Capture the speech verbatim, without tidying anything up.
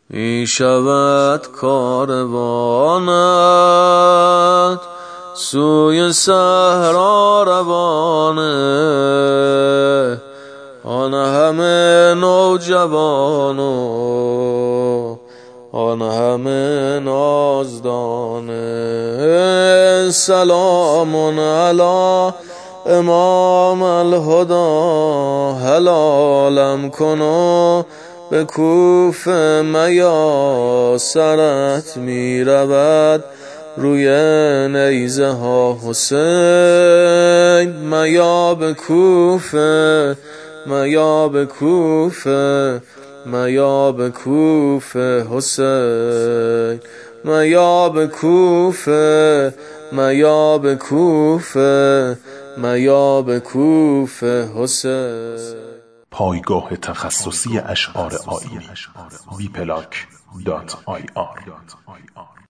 می شود کاروانت سوی صحرا روانه، آن همه نوجوان و آن همه نازدانه. سلام علی امام الهدی، حلالم کن و به کوفه میا. سرت می رود روی نیزه ها حسین، میا به کوفه میا به کوفه میا به کوفه حسین، میا به کوفه میا به کوفه میا به کوفه حسین. پایگاه تخصصی اشعار آیینی بی پلاک دات آی آر